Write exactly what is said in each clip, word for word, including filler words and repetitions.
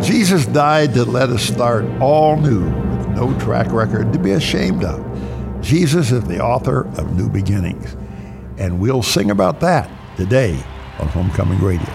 Jesus died to let us start all new with no track record to be ashamed of. Jesus is the author of new beginnings, and we'll sing about that today on Homecoming Radio.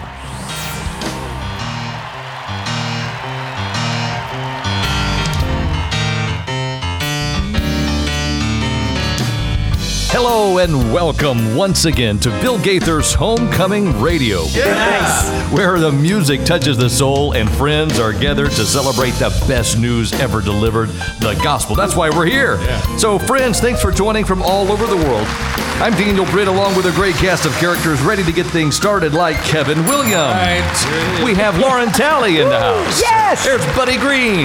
Hello and welcome once again to Bill Gaither's Homecoming Radio. Yeah. Nice. Where the music touches the soul and friends are gathered to celebrate the best news ever delivered, the gospel. That's why we're here. Yeah. So friends, thanks for joining from all over the world. I'm Daniel Britt along with a great cast of characters ready to get things started like Kevin Williams. Right. We have Lauren Talley in the house. Yes. There's Buddy Green.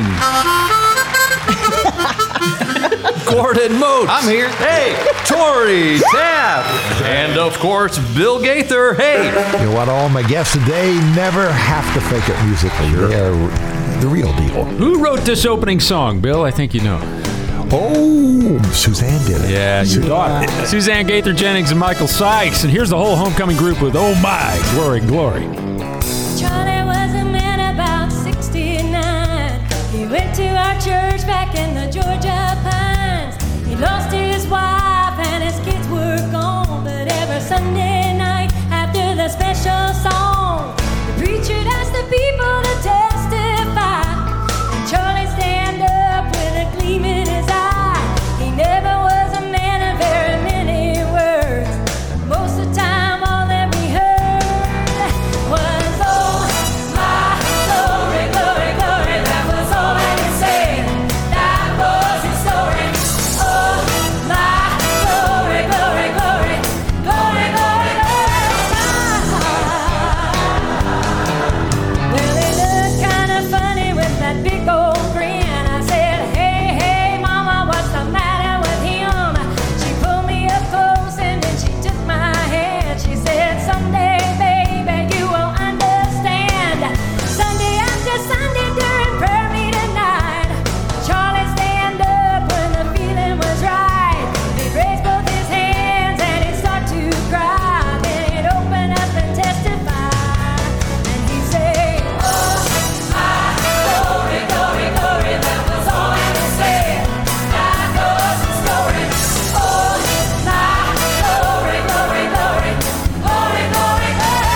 Gordon Moats. I'm here. Hey, Tori Tapp. And of course, Bill Gaither. Hey. You know what? All my guests today never have to fake it musically. They're the real deal. Who wrote this opening song, Bill? I think you know. Oh, Suzanne did it. Yeah, your daughter. Suzanne Gaither Jennings and Michael Sykes. And here's the whole Homecoming group with Oh My, Glory, Glory. Charlie was a man about sixty-nine. He went to our church back in the Georgia Pines. He lost his wife and his kids were gone. But every Sunday night after the special song, the preacher asked the people to testify. And Charlie stand up with a gleam in his eye. He never was a man of very many words. Most of the time all that we heard was oh my glory, glory, glory. That was all that he said. That was his story. Oh my glory, glory, glory. Glory, glory, glory. Well, he looked kind of funny with that big old grin. I said, hey, hey, mama, what's the matter with him? She pulled me up close and then she took my hand. She said, someday, baby, you will understand. Sunday after Sunday during prayer meeting night, Charlie stand up when the feeling was right. He'd raise both his hands and he'd start to cry. Then he'd open up and testify. And he'd say, oh, my glory, glory, glory. That was all that he said. That was his story. Oh, my glory, glory, glory. Glory, glory,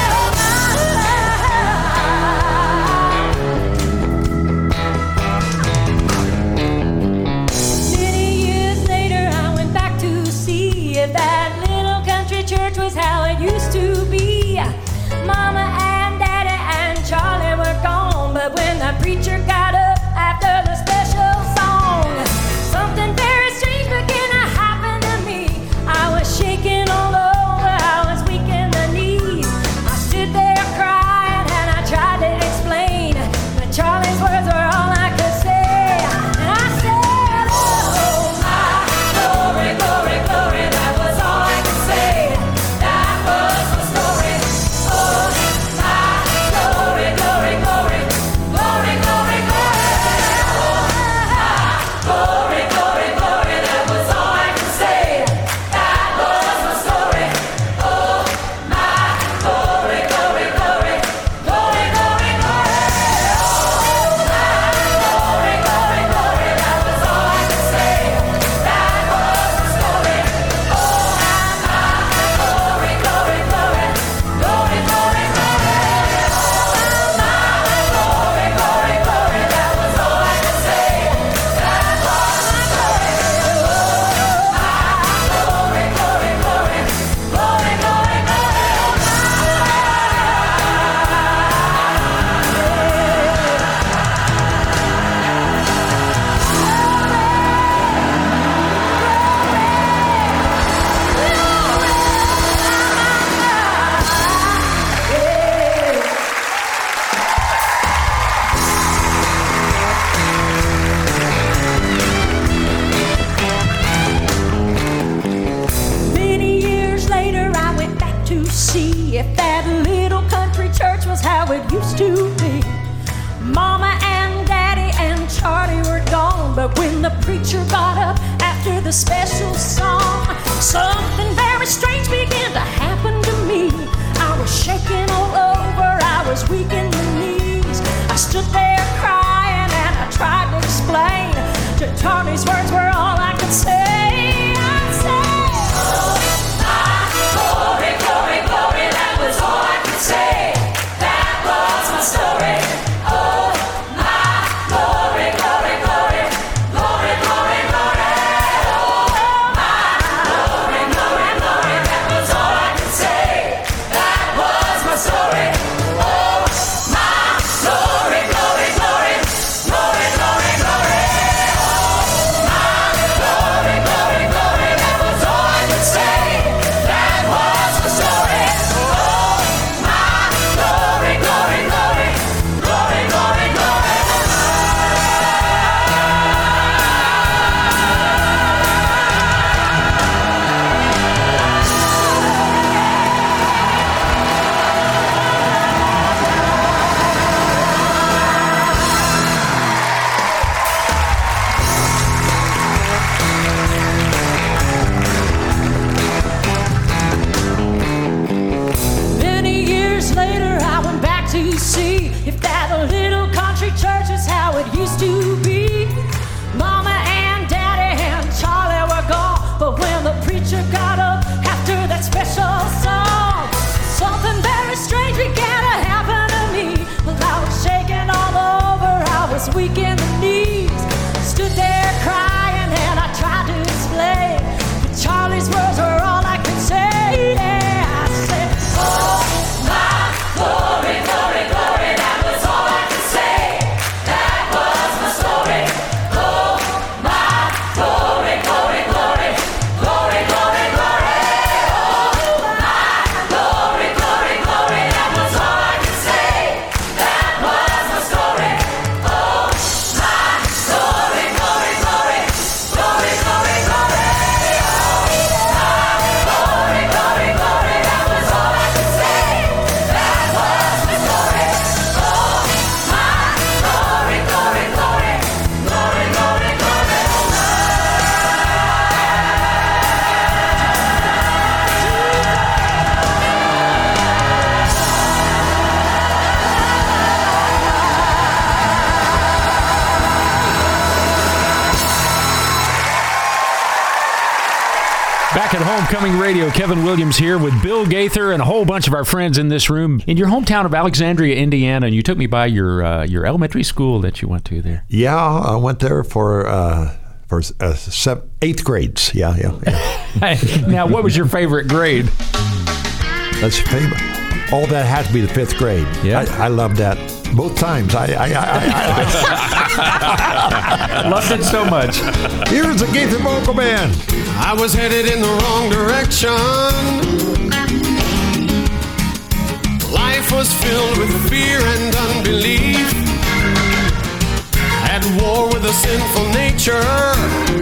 glory. Many years later, I went back to see if that little country church was how it used to be. Mama and Daddy and Charlie were gone, but when the preacher got up after the special song, something very strange began to happen to me. I was shaking all over, I was weak in the knees. I stood there crying and I tried to explain, but Charlie's words were all I could say. And I said, oh my glory, glory, glory. That was all I could say. That was my story. Oh my glory, glory, glory. Glory, glory, glory. Oh my glory, glory, glory. That was all I could say. That was my story. Oh my glory, glory, glory. Glory, glory, glory. Oh my glory, glory, glory. That was all I could say. That was my story. Oh my glory, glory, glory. Glory, glory, glory. Oh my glory, glory, glory. That was all I could say. That was my story. Oh my glory, glory, glory. Glory, glory, Many years later, I went back to see if that little country church was how it used to be. Mama and Daddy and Charlie were gone, but when the preacher got up after the special song, something very strange began to happen to me. I was shaking all over, I was weak in the knees. I stood there crying. was weak in the knees. Stood there crying and I tried to explain, but Charlie's words were all I could say. Yeah, I said, oh my glory, glory, glory. That was all I could say. That was my story. Oh my glory, glory, glory, glory, glory, glory. Oh my glory, glory, glory. That was all I could say. That was my story. Oh my glory, glory, glory, glory, glory, glory. Oh my glory, glory, glory. That was all I could say. That was my story. Oh my glory, glory, glory, glory, glory, glory. Back at Homecoming Radio, Kevin Williams here with Bill Gaither and a whole bunch of our friends in this room in your hometown of Alexandria, Indiana. And you took me by your uh, your elementary school that you went to there. Yeah, I went there for uh, for uh, seven, eighth grades. Yeah, yeah. yeah. Now, what was your favorite grade? That's favorite. All that had to be the fifth grade. Yeah. I, I loved that both times. I, I, I, I loved it so much. Here's the Gaither Vocal Band. I was headed in the wrong direction. Life was filled with fear and unbelief. At war with a sinful nature.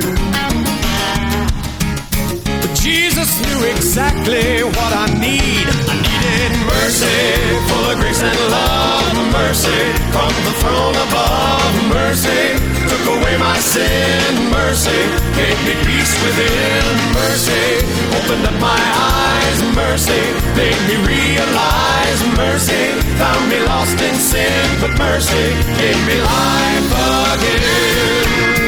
But Jesus knew exactly what I need. I needed mercy, full of grace and love. Mercy from the throne above. Mercy took away my sin. Mercy gave me peace within. Mercy opened up my eyes. Mercy made me realize. Mercy found me lost in sin. But mercy gave me life again.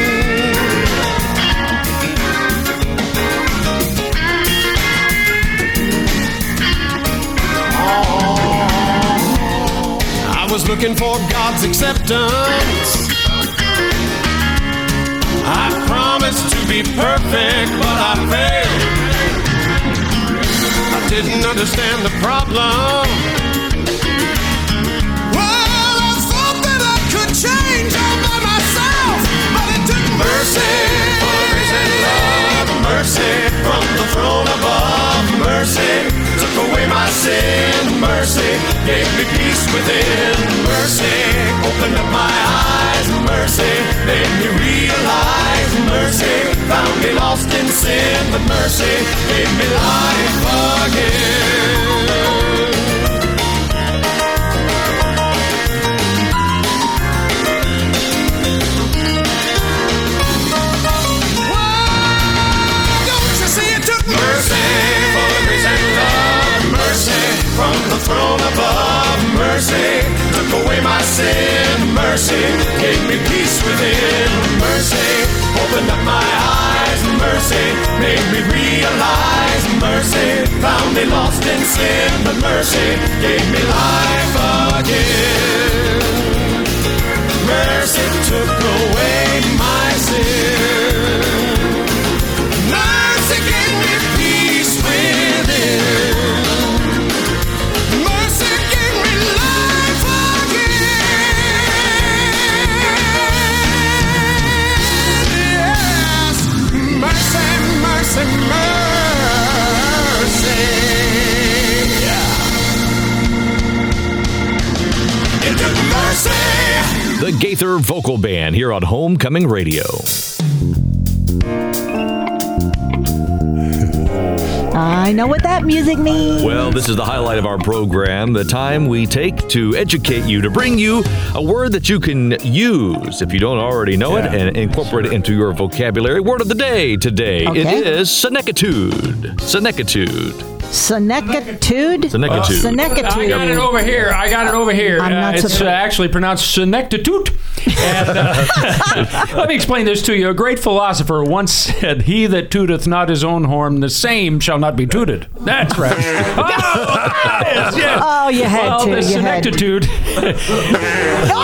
I was looking for God's acceptance. I promised to be perfect, but I failed. I didn't understand the problem. Well, I thought that I could change all by myself, but it took mercy, for grace and love. Mercy from the throne above. Mercy took away my sin. Mercy gave me peace within. Mercy opened up my eyes. Mercy made me realize. Mercy found me lost in sin. But mercy gave me life again. From the throne above, mercy took away my sin. Mercy gave me peace within. Mercy opened up my eyes. Mercy made me realize. Mercy found me lost in sin. But mercy gave me life again. Mercy took away my sin. Mercy gave me peace within. Mercy, mercy, yeah. It took mercy. The Gaither Vocal Band here on Homecoming Radio. I know what that music means. Well, this is the highlight of our program, the time we take to educate you, to bring you a word that you can use if you don't already know yeah. it and incorporate it into your vocabulary. Word of the day today, okay. It is Senecitude. Senecitude. Senecitude? Senecitude. Uh, Senecitude. I got it over here. I got it over here. I'm not uh, it's uh, actually pronounced Senectitude. And, uh, let me explain this to you. A great philosopher once said, "He that tooteth not his own horn, the same shall not be tooted." That's right. Oh, yes, yes. Oh, you had well, to. The you Senectitude. oh.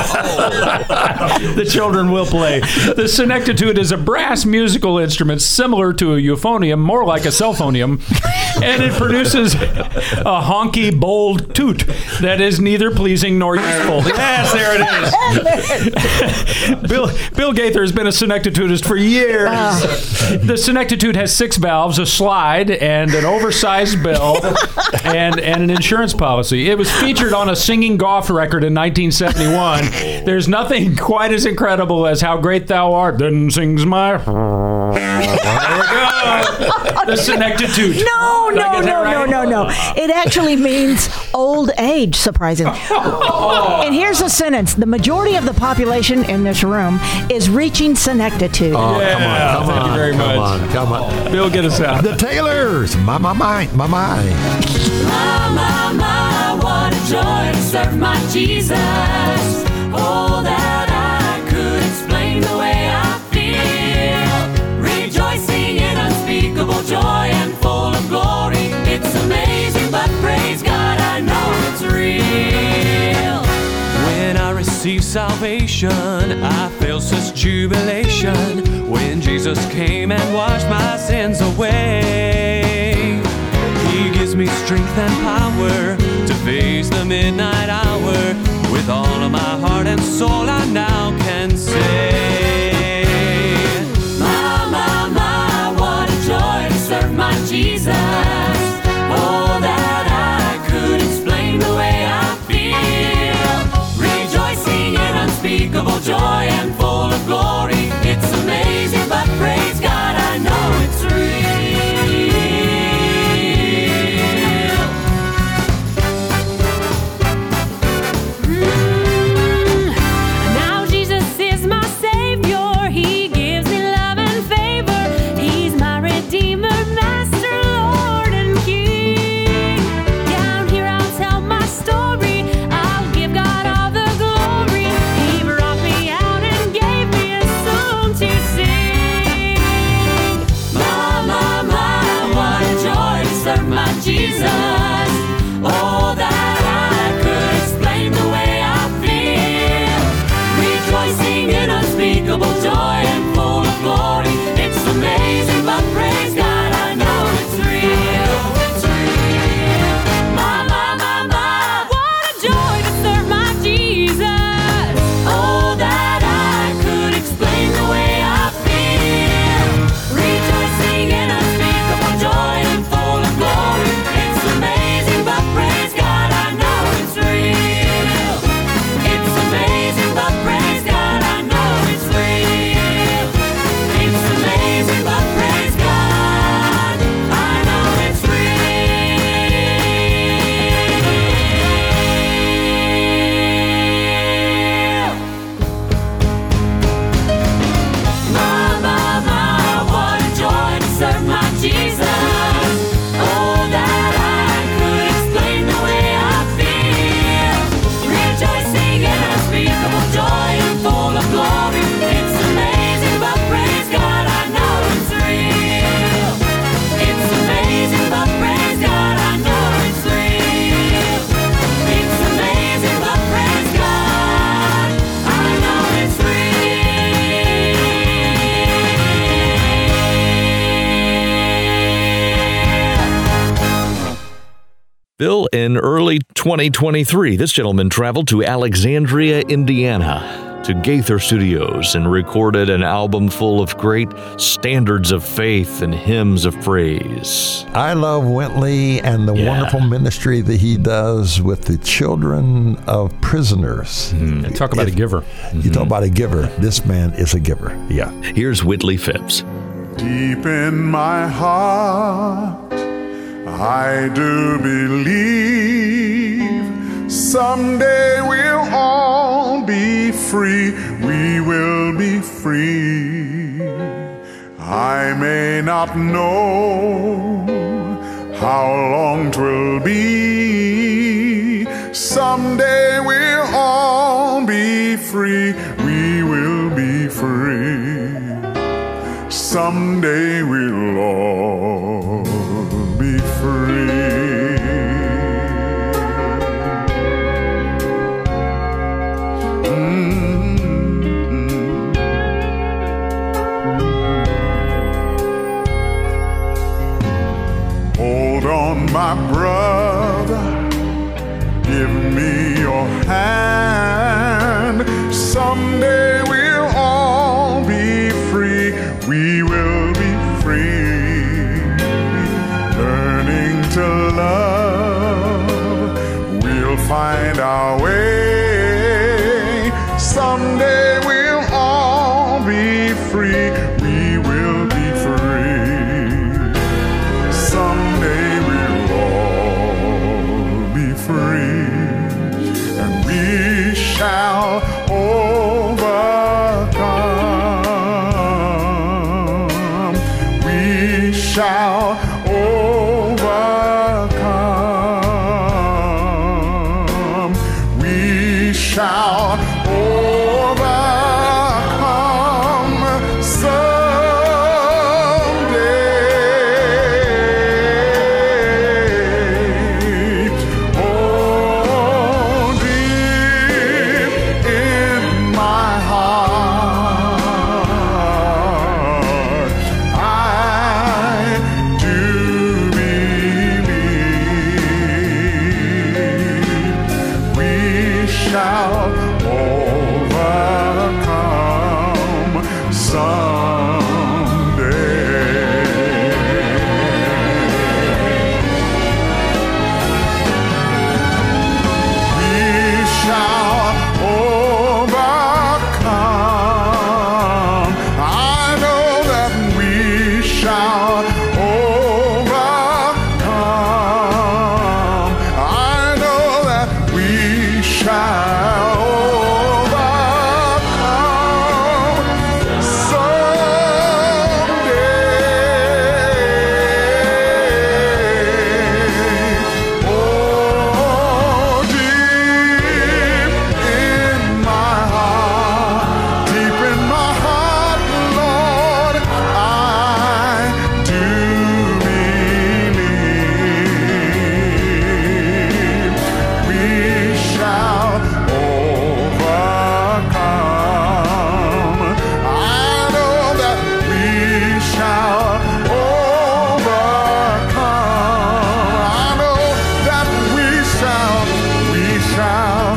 The children will play. The Senectitude is a brass musical instrument similar to a euphonium, more like a cellphonium, and it produces a honky, bold toot that is neither pleasing nor useful. Yes, there it is. Bill, Bill Gaither has been a Senectitudist for years. The Senectitude has six valves, a slide, and an oversized bell, and, and an insurance policy. It was featured on a singing golf record in nineteen seventy-one. There's nothing quite as incredible as How Great Thou Art, then sings my... There we go. The Senectitude. No, Did I no, get that no, right? no, no, no. It actually means old age, surprisingly. And here's a sentence. The majority of the population in this room is reaching senectitude. Oh, Yeah, come on, come thank on, you very come much. on, come on. Bill, get us out. The Taylors, my, my, my, my, my. My, my, my, what a joy to serve my Jesus. Oh, that I could explain the way I feel. Rejoicing in unspeakable joy and full of glory. It's amazing, but praise God, I know it's real. When I received salvation, I felt such jubilation when Jesus came and washed my sins away. He gives me strength and power to face the midnight hour. With all of my heart and soul, I now can say, My, my, my, what a joy to serve my Jesus. Oh, that I could explain the way I feel. Rejoicing in unspeakable joy and full of glory. It's amazing, but praise God, I know it's real. Mm. Now Jesus is my Savior. He gives me love and favor. He's my Redeemer, Master, Lord, and King. Down here I'll tell my story. I'll give God all the glory. He brought me out and gave me a song to sing. My, my, my, what a joy to serve my Jesus. Oh, that I could explain the way I feel. Rejoicing in unspeakable joy and full of glory. It's amazing, but praise God, I know it's real. It's real. My, my, my, my, what a joy to serve my Jesus. Oh, that I could explain the way I feel. Rejoicing in unspeakable joy and full of glory. It's amazing, but praise God, I know it's real. It's amazing, but praise God, I know it's real. It's amazing, but praise God, I know it's real. My, my, my, what a joy to serve my Jesus. Oh, that I could explain the way I feel. Rejoicing in unspeakable joy and full of glory. It's amazing, but praise God, I know it's real. It's amazing, but praise God, I know it's real. It's amazing, but praise God, I know it's real. Bill, in early twenty twenty-three, this gentleman traveled to Alexandria, Indiana, to Gaither Studios and recorded an album full of great standards of faith and hymns of praise. I love Wintley and the Yeah. wonderful ministry that he does with the children of prisoners. Talk about a giver. You talk about a giver. This man is a giver. Yeah. Here's Whitley Phipps. Deep in my heart, I do believe someday we'll all be free. We will be free. I may not know how long 'twill be. Someday we'll all be free. We will be free. Someday we'll all be free. Mm. Someday we'll all be free. We will be free. Learning to love, we'll find our way. Someday we'll all be free. We will be free. Someday we'll all be free. And we shall overcome. We shall overcome. We shall overcome someday. Oh, deep in my heart, I do believe we shall overcome someday. We shall overcome. I know that we shall overcome. I know that we shall overcome someday. Oh, deep in my heart, deep in my heart, Lord, I do believe we shall overcome. I know that we shall overcome. I know that we shall, we shall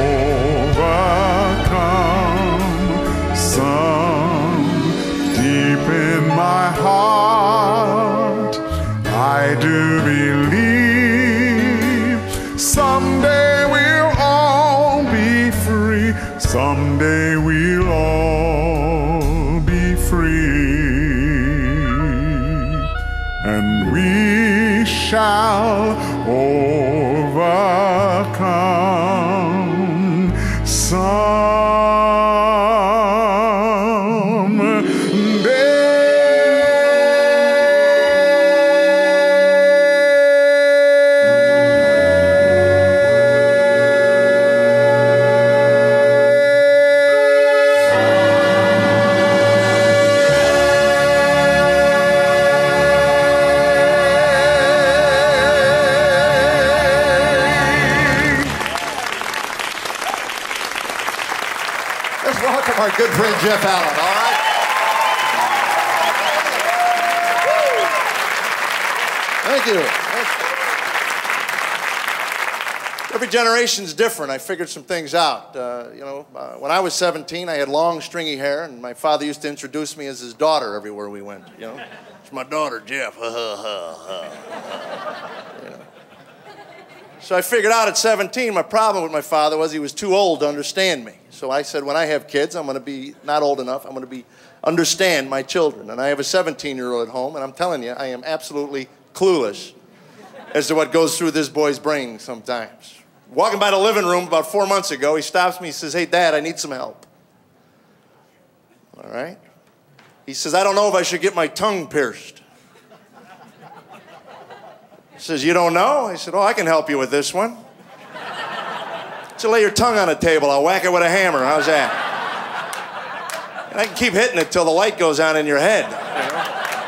overcome some deep in my heart. I do believe someday we'll all be free. Someday we'll all be free. And we shall overcome Let's welcome our good friend Jeff Allen, all right? Thank you. Every generation's different. I figured some things out. Uh, you know, uh, when I was seventeen, I had long, stringy hair, and my father used to introduce me as his daughter everywhere we went. You know, it's my daughter, Jeff. Ha ha ha ha. You know. So I figured out at seventeen, my problem with my father was he was too old to understand me. So I said, when I have kids, I'm going to be not old enough. I'm going to be understand my children. And I have a seventeen-year-old at home, and I'm telling you, I am absolutely clueless as to what goes through this boy's brain sometimes. Walking by the living room about four months ago, he stops me, he says, "Hey, Dad, I need some help." All right? He says, "I don't know if I should get my tongue pierced." He says, "You don't know?" I said, "Oh, I can help you with this one." So lay your tongue on a table, I'll whack it with a hammer. How's that? And I can keep hitting it till the light goes on in your head. You know?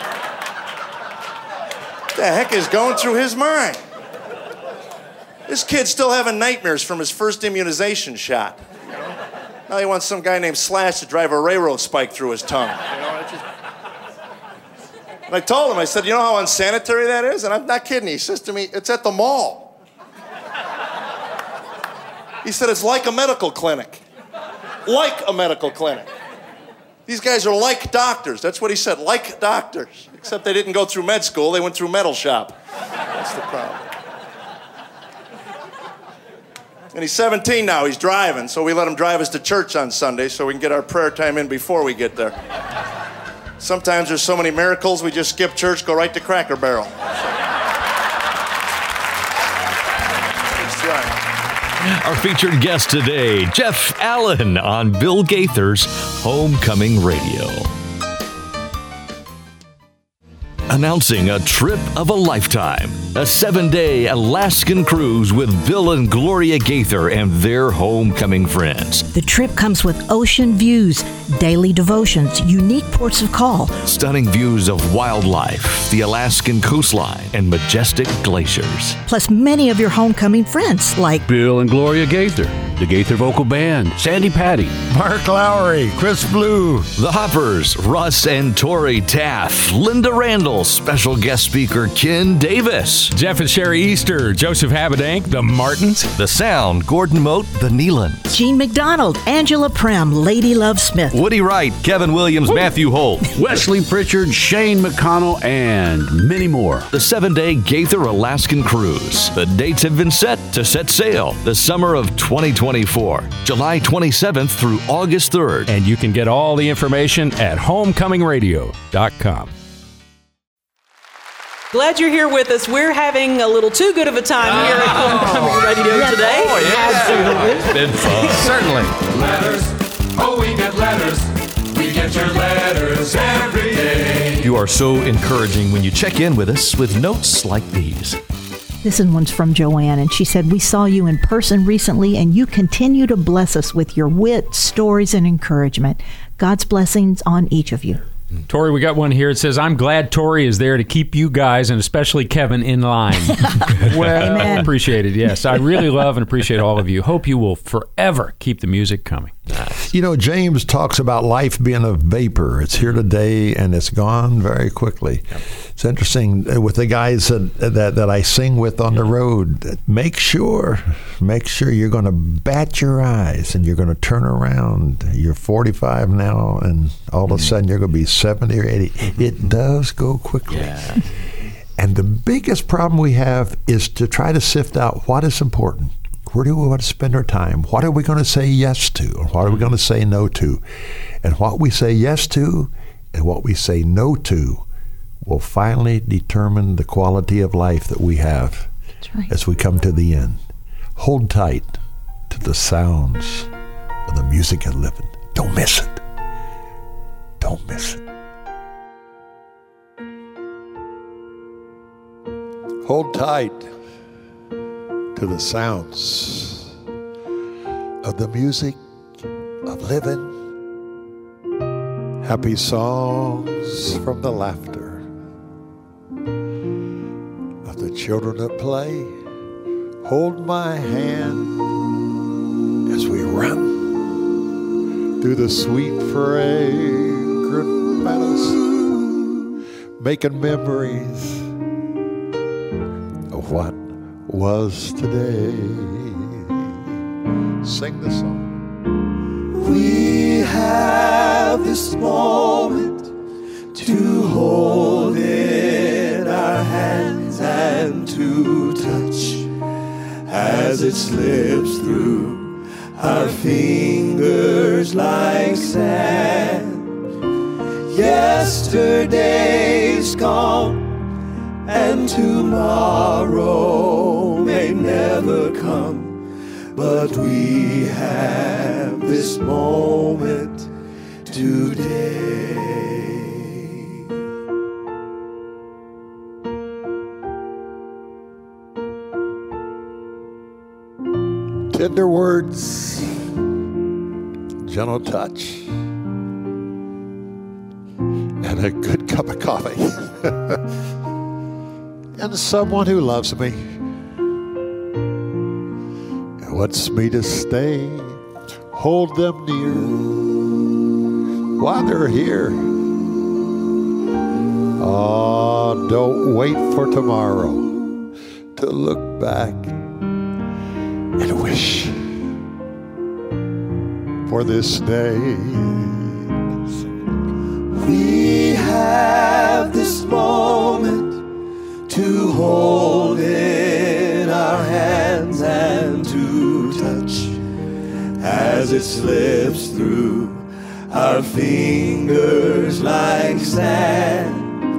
What the heck is going through his mind? This kid's still having nightmares from his first immunization shot. You know? Now he wants some guy named Slash to drive a railroad spike through his tongue. You know, it's just... And I told him, I said, "You know how unsanitary that is?" And I'm not kidding. He says to me, "It's at the mall." He said, "It's like a medical clinic." like a medical clinic. These guys are like doctors. That's what he said, like doctors. Except they didn't go through med school, they went through metal shop. That's the problem. And he's seventeen now, he's driving, so we let him drive us to church on Sunday so we can get our prayer time in before we get there. Sometimes there's so many miracles, we just skip church, go right to Cracker Barrel. That's right. Our featured guest today, Jeff Allen on Bill Gaither's Homecoming Radio. Announcing a trip of a lifetime, a seven-day Alaskan cruise with Bill and Gloria Gaither and their homecoming friends. The trip comes with ocean views, daily devotions, unique ports of call, Stunning views of wildlife, the Alaskan coastline, and majestic glaciers. plus many of your homecoming friends like Bill and Gloria Gaither, the Gaither Vocal Band, Sandy Patty, Mark Lowry, Chris Blue. The Hoppers, Russ and Tori Taff, Linda Randall, special guest speaker Ken Davis. Jeff and Sherry Easter, Joseph Habedank, the Martins, The Sound, Gordon Moat, The Nealons. Gene McDonald, Angela Prem, Lady Love Smith. Woody Wright, Kevin Williams, Matthew Holt. Wesley Pritchard, Shane McConnell, and many more. The seven-day Gaither Alaskan Cruise. The dates have been set to set sail the summer of twenty twenty-four, July twenty-seventh through August third. And you can get all the information at homecoming radio dot com. Glad you're here with us. We're having a little too good of a time here at Homecoming Radio today. Oh, yeah. It's been fun. Certainly. Letters, oh, we get letters. We get your letters every day. You are so encouraging when you check in with us with notes like these. This one's from Joanne, and she said, "We saw you in person recently, and you continue to bless us with your wit, stories, and encouragement. God's blessings on each of you." Tori, we got one here. It says, "I'm glad Tori is there to keep you guys, and especially Kevin, in line." Well, Amen. appreciated. Yes, I really love and appreciate all of you. Hope you will forever keep the music coming. You know, James talks about life being a vapor. It's here today and it's gone very quickly. Yep. It's interesting uh, with the guys that, that that I sing with on the road. Make sure, make sure you're going to bat your eyes and you're going to turn around. You're forty-five now, and all of a sudden you're going to be seventy or eighty. It does go quickly. Yeah. And the biggest problem we have is to try to sift out what is important. Where do we want to spend our time? What are we going to say yes to? And what are we going to say no to? And what we say yes to and what we say no to will finally determine the quality of life that we have. That's right. As we come to the end. Hold tight to the sounds of the music of living. Don't miss it. Don't miss it. Hold tight to the sounds of the music of living. Happy songs from the laughter of the children that play. Hold my hand as we run through the sweet fragrant meadows, making memories of what was today. Sing the song. We have this moment to hold in our hands and to touch as it slips through our fingers like sand. Yesterday's gone and tomorrow may never come, but we have this moment today. Tender words, gentle touch, and a good cup of coffee. And someone who loves me and wants me to stay, hold them near while they're here. Oh, don't wait for tomorrow to look back and wish for this day. We have this moment to hold in our hands and to touch as it slips through our fingers like sand.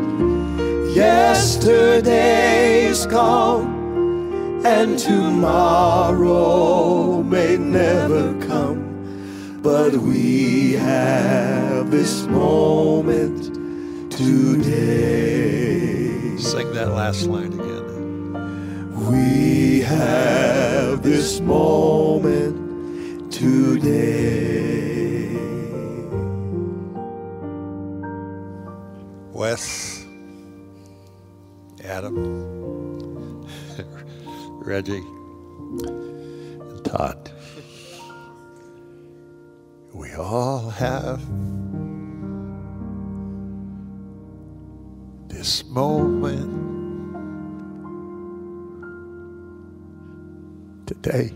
Yesterday's gone and tomorrow may never come, but we have this moment today. Sing that last line again. We have this moment today. Wes, Adam, Reggie, and Todd. We all have this moment today.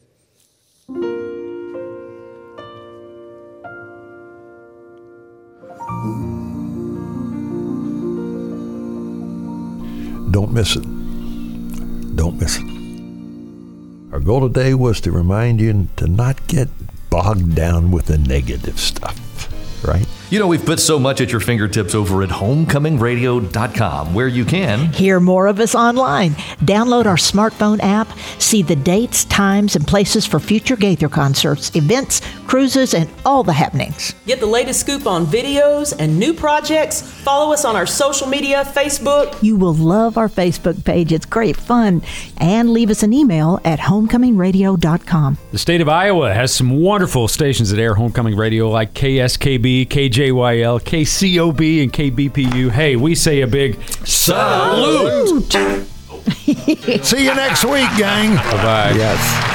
Don't miss it. Don't miss it. Our goal today was to remind you to not get bogged down with the negative stuff, right? You know, we've put so much at your fingertips over at homecoming radio dot com, where you can hear more of us online, download our smartphone app, see the dates, times, and places for future Gaither concerts, events, cruises, and all the happenings. Get the latest scoop on videos and new projects. Follow us on our social media, Facebook. You will love our Facebook page. It's great fun. And leave us an email at homecoming radio dot com. The state of Iowa has some wonderful stations that air Homecoming Radio like K S K B, K J Y L, K C O B, and K B P U. Hey, we say a big salute. See you next week, gang. Bye-bye. Yes.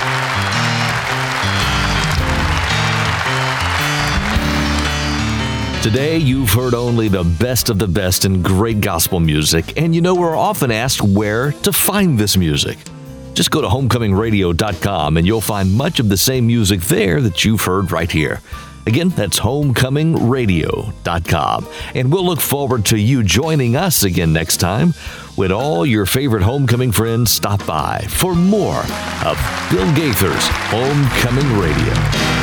Today, you've heard only the best of the best in great gospel music, and you know we're often asked where to find this music. Just go to homecoming radio dot com and you'll find much of the same music there that you've heard right here. Again, that's homecoming radio dot com. And we'll look forward to you joining us again next time when all your favorite homecoming friends stop by for more of Bill Gaither's Homecoming Radio.